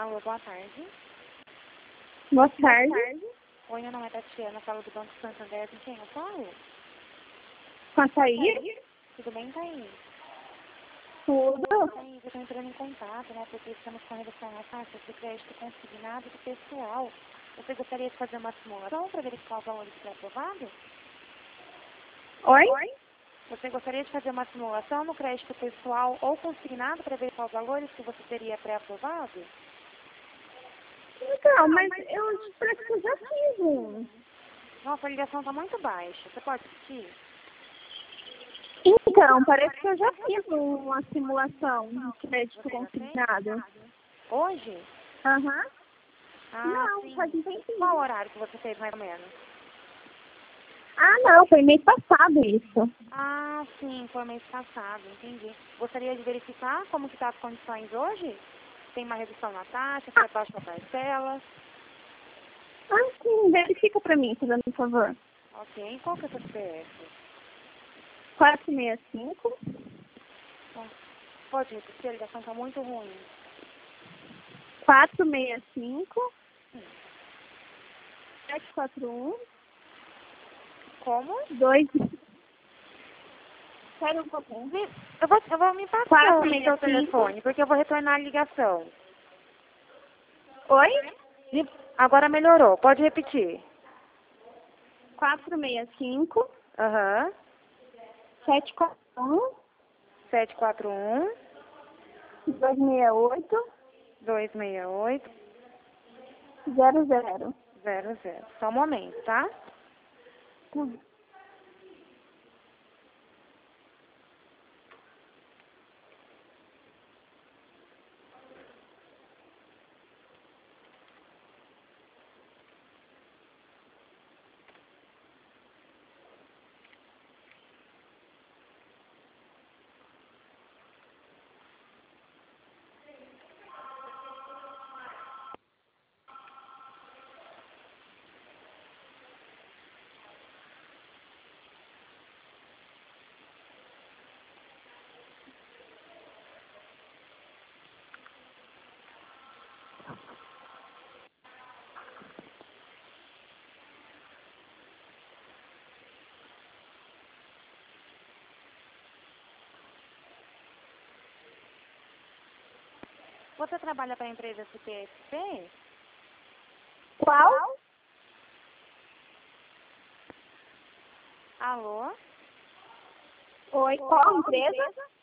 Alô, boa tarde. Boa tarde. Oi, meu nome é Tatiana, falo do Banco Santander. Com quem eu falo? Com a Thaís? Tudo bem, Thaís? Tudo. Thaís, eu estou entrando em contato, né, porque estamos com a redução na taxa de crédito consignado do pessoal. Você gostaria de fazer uma simulação para verificar os valores que é aprovado? Oi? Você gostaria de fazer uma simulação no crédito pessoal ou consignado para verificar os valores que você teria pré-aprovado? Então, mas parece que eu já fiz um. Nossa, a ligação está muito baixa. Você pode repetir? Então, parece que eu já fiz uma simulação de crédito Você já fez? consignado. Hoje? Aham. Ah, Não, sim. faz um tempinho. Qual horário que você fez, mais ou menos? Ah, não, foi mês passado isso. Ah, sim, foi mês passado, entendi. Gostaria de verificar como que estão as condições hoje? Tem uma redução na taxa, se é taxa parcela? Ah, sim, verifica pra mim, fazendo um favor. Ok, qual que é o seu CPF? 465 Pode repetir, a ligação está muito ruim. 465 741 Como? 2. Espera um pouquinho. Eu vou me passar Quatro, o seu 65. telefone, porque eu vou retornar a ligação. Oi? Agora melhorou, pode repetir. 465 Aham. 741 741 268 268 00. 00. Só um momento, tá? Você trabalha para a empresa CPSP? Qual? Alô? Oi, qual empresa?